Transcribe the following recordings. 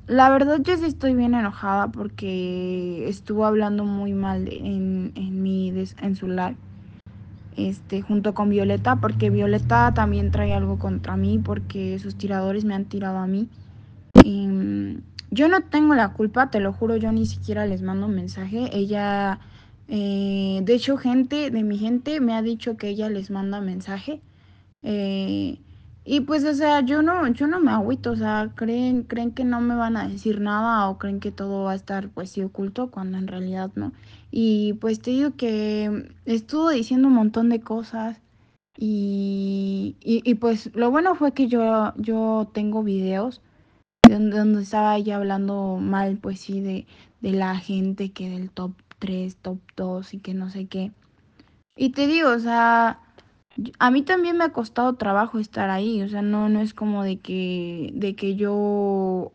La verdad yo sí estoy bien enojada porque estuvo hablando muy mal en su live, junto con Violeta, porque Violeta también trae algo contra mí porque sus tiradores me han tirado a mí. Yo no tengo la culpa, te lo juro, yo ni siquiera les mando un mensaje. Ella, de hecho, gente de mi gente me ha dicho que ella les manda mensaje. Eh, y pues, o sea, yo no me agüito, o sea, creen que no me van a decir nada o creen que todo va a estar pues sí oculto cuando en realidad no. Y pues te digo que estuvo diciendo un montón de cosas y pues lo bueno fue que yo tengo videos donde estaba ella hablando mal, pues sí, de la gente, que del top 3 top 2 y que no sé qué. Y te digo, o sea, a mí también me ha costado trabajo estar ahí, o sea, no es como de que yo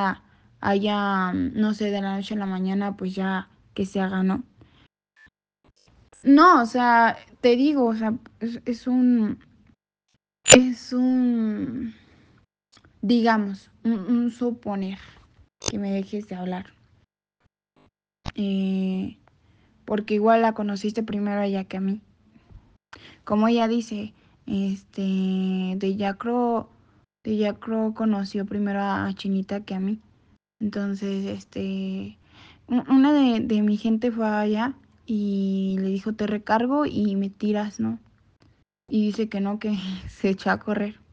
no sé, de la noche a la mañana, pues ya que se haga, ¿no? No, o sea, te digo, o sea, es un, digamos, un suponer que me dejes de hablar. Eh, porque igual la conociste primero a ella que a mí. Como ella dice, de Yacro conoció primero a Chinita que a mí. Entonces, una de mi gente fue allá y le dijo, te recargo y me tiras, ¿no? Y dice que no, que se echó a correr.